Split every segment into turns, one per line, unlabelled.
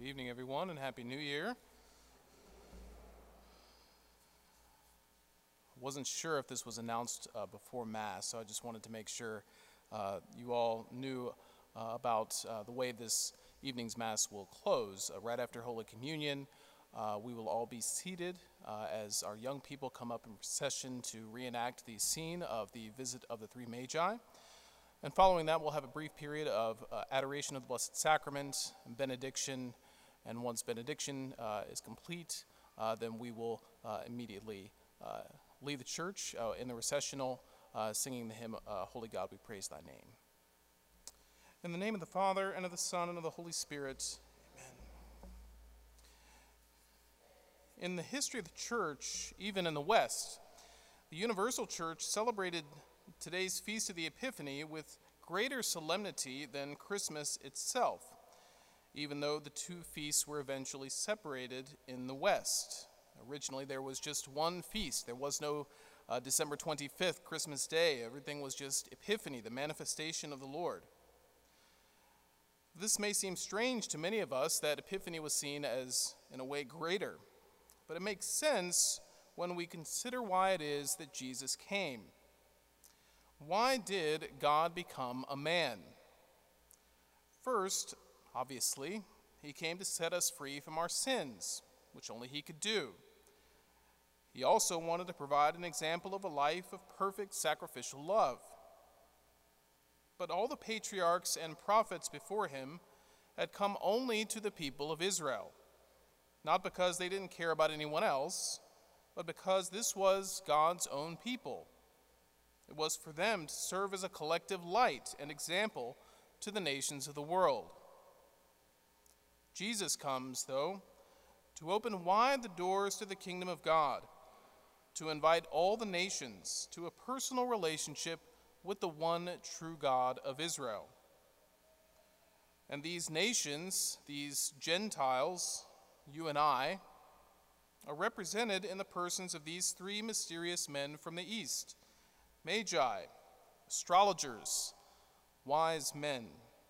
evening, everyone, and Happy New Year. Wasn't sure if this was announced before Mass, so I just wanted to make sure you all knew about the way this evening's Mass will close. Right after Holy Communion, we will all be seated as our young people come up in procession to reenact the scene of the visit of the three Magi. And following that, we'll have a brief period of adoration of the Blessed Sacrament, benediction, and once benediction is complete, then we will immediately leave the church in the recessional, singing the hymn, Holy God, we praise thy name. In the name of the Father, and of the Son, and of the Holy Spirit, amen. In the history of the church, even in the West, the Universal Church celebrated today's Feast of the Epiphany with greater solemnity than Christmas itself, even though the two feasts were eventually separated in the West. Originally, there was just one feast. There was no December 25th, Christmas Day. Everything was just Epiphany, the manifestation of the Lord. This may seem strange to many of us that Epiphany was seen as, in a way, greater, but it makes sense when we consider why it is that Jesus came. Why did God become a man? First, obviously, he came to set us free from our sins, which only he could do. He also wanted to provide an example of a life of perfect sacrificial love. But all the patriarchs and prophets before him had come only to the people of Israel, not because they didn't care about anyone else, but because this was God's own people. It was for them to serve as a collective light and example to the nations of the world. Jesus comes, though, to open wide the doors to the kingdom of God, to invite all the nations to a personal relationship with the one true God of Israel. And these nations, these Gentiles, you and I, are represented in the persons of these three mysterious men from the East: Magi, astrologers, wise men.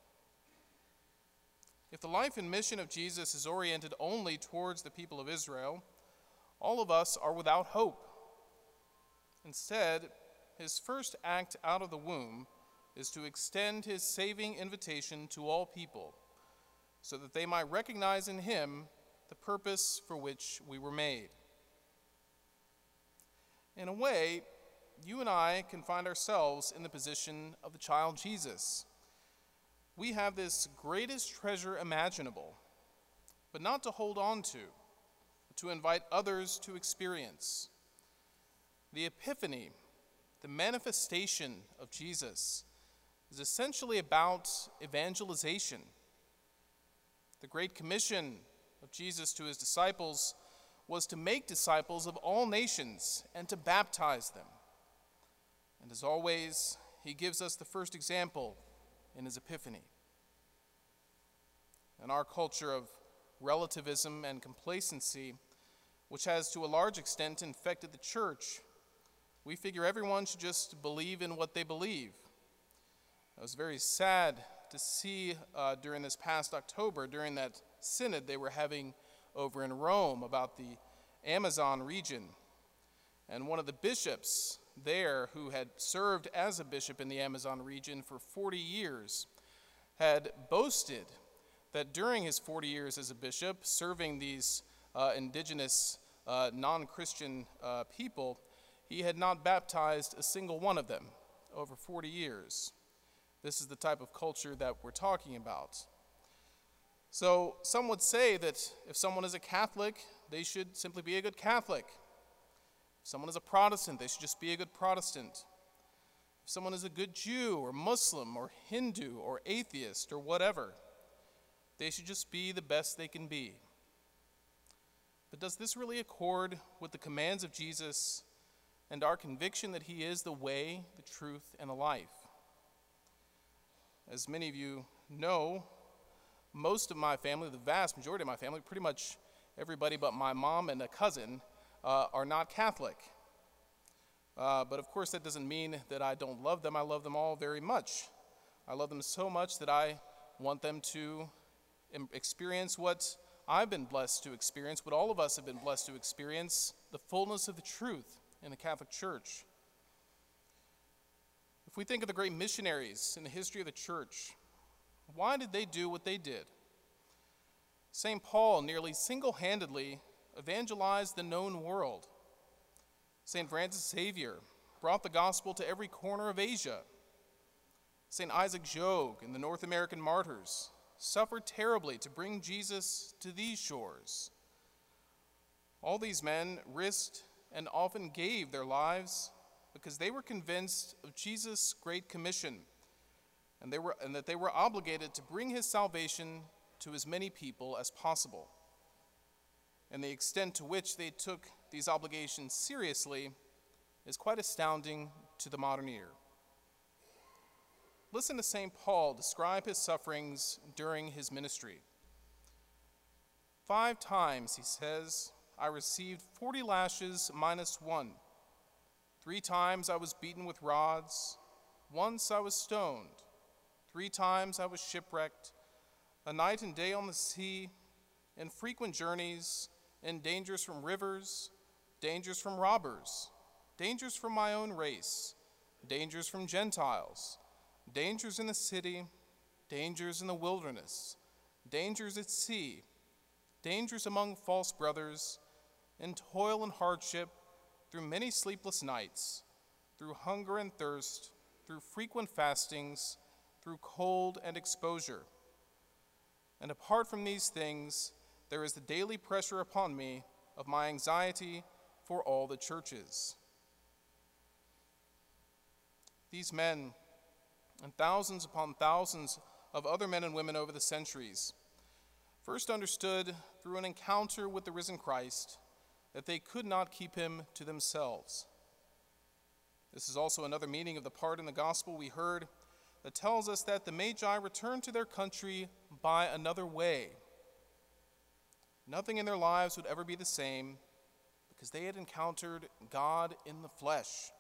If the life and mission of Jesus is oriented only towards the people of Israel, all of us are without hope. Instead, his first act out of the womb is to extend his saving invitation to all people, so that they might recognize in him the purpose for which we were made. In a way, you and I can find ourselves in the position of the child Jesus. We have this greatest treasure imaginable, but not to hold on to invite others to experience. The Epiphany, the manifestation of Jesus, is essentially about evangelization. The Great Commission of Jesus to his disciples was to make disciples of all nations and to baptize them. And as always, he gives us the first example in his Epiphany. In our culture of relativism and complacency, which has to a large extent infected the church, we figure everyone should just believe in what they believe. I was very sad to see during this past October, during that synod they were having over in Rome about the Amazon region. And one of the bishops there, who had served as a bishop in the Amazon region for 40 years, had boasted that during his 40 years as a bishop, serving these indigenous non-Christian people, he had not baptized a single one of them over 40 years. This is the type of culture that we're talking about. So some would say that if someone is a Catholic, they should simply be a good Catholic. If someone is a Protestant, they should just be a good Protestant. If someone is a good Jew or Muslim or Hindu or atheist or whatever, they should just be the best they can be. But does this really accord with the commands of Jesus and our conviction that he is the way, the truth, and the life? As many of you know, most of my family, the vast majority of my family, pretty much everybody but my mom and a cousin, are not Catholic. But of course that doesn't mean that I don't love them. I love them all very much. I love them so much that I want them to experience what I've been blessed to experience, what all of us have been blessed to experience, the fullness of the truth in the Catholic Church. If we think of the great missionaries in the history of the church, why did they do what they did? St. Paul nearly single-handedly evangelized the known world. St. Francis Xavier brought the gospel to every corner of Asia. St. Isaac Jogues and the North American martyrs suffered terribly to bring Jesus to these shores. All these men risked and often gave their lives because they were convinced of Jesus' great commission and that they were obligated to bring his salvation to as many people as possible. And the extent to which they took these obligations seriously is quite astounding to the modern ear. Listen to St. Paul describe his sufferings during his ministry. 5 times, he says, I received 40 lashes minus 1. 3 times I was beaten with rods. Once I was stoned. 3 times I was shipwrecked. A night and day on the sea, in frequent journeys, in dangers from rivers, dangers from robbers, dangers from my own race, dangers from Gentiles, dangers in the city, dangers in the wilderness, dangers at sea, dangers among false brothers, in toil and hardship, through many sleepless nights, through hunger and thirst, through frequent fastings, through cold and exposure. And apart from these things, there is the daily pressure upon me of my anxiety for all the churches. These men, and thousands upon thousands of other men and women over the centuries, first understood through an encounter with the risen Christ that they could not keep him to themselves. This is also another meaning of the part in the gospel we heard that tells us that the Magi returned to their country by another way. Nothing in their lives would ever be the same because they had encountered God in the flesh.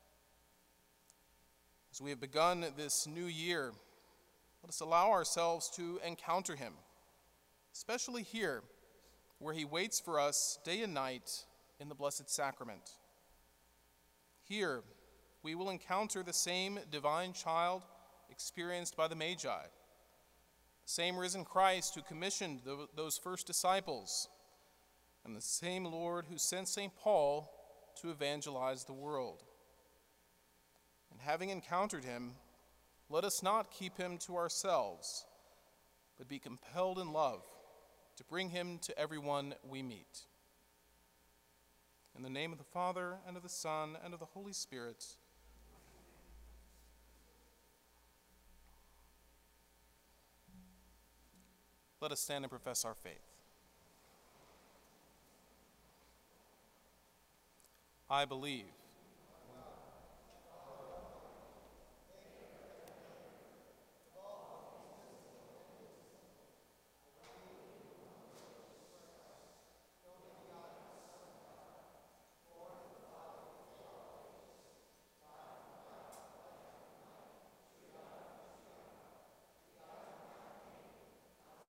As we have begun this new year, let us allow ourselves to encounter him, especially here, where he waits for us day and night in the Blessed Sacrament. Here, we will encounter the same divine child experienced by the Magi, the same risen Christ who commissioned those first disciples, and the same Lord who sent St. Paul to evangelize the world. And having encountered him, let us not keep him to ourselves, but be compelled in love to bring him to everyone we meet. In the name of the Father, and of the Son, and of the Holy Spirit. Let us stand and profess our faith. I believe